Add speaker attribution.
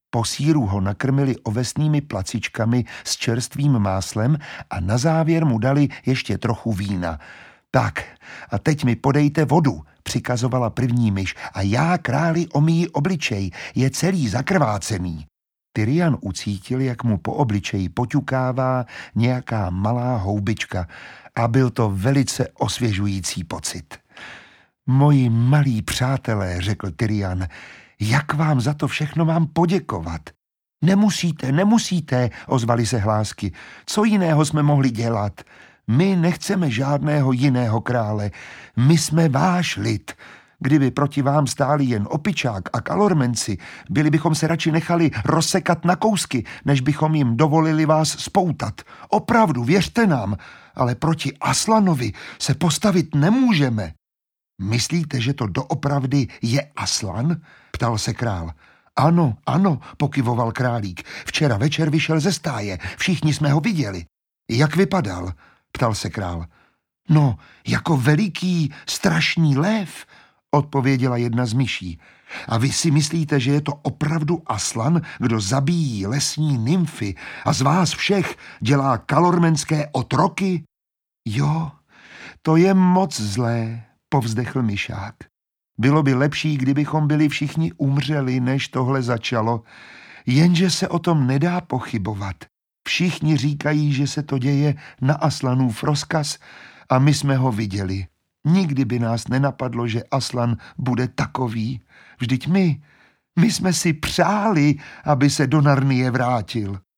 Speaker 1: Po sýru ho nakrmili ovesnými placičkami s čerstvým máslem a na závěr mu dali ještě trochu vína. Tak, a teď mi podejte vodu, přikazovala první myš, a já králi omyji obličej, je celý zakrvácený. Tyrian ucítil, jak mu po obličeji poťukává nějaká malá houbička a byl to velice osvěžující pocit. Moji malí přátelé, řekl Tyrian, jak vám za to všechno mám poděkovat? Nemusíte, ozvali se hlásky. Co jiného jsme mohli dělat? My nechceme žádného jiného krále. My jsme váš lid. Kdyby proti vám stáli jen opičák a kalormenci, byli bychom se radši nechali rozsekat na kousky, než bychom jim dovolili vás spoutat. Opravdu, věřte nám, ale proti Aslanovi se postavit nemůžeme. Myslíte, že to doopravdy je Aslan? Ptal se král. Ano, pokyvoval králík. Včera večer vyšel ze stáje, všichni jsme ho viděli. Jak vypadal? Ptal se král. No, jako veliký, strašný lev, odpověděla jedna z myší. A vy si myslíte, že je to opravdu Aslan, kdo zabíjí lesní nymfy a z vás všech dělá kalormenské otroky? Jo, to je moc zlé, povzdechl myšák. Bylo by lepší, kdybychom byli všichni umřeli, než tohle začalo. Jenže se o tom nedá pochybovat. Všichni říkají, že se to děje na Aslanův rozkaz a my jsme ho viděli. Nikdy by nás nenapadlo, že Aslan bude takový. Vždyť my jsme si přáli, aby se do Narnie vrátil.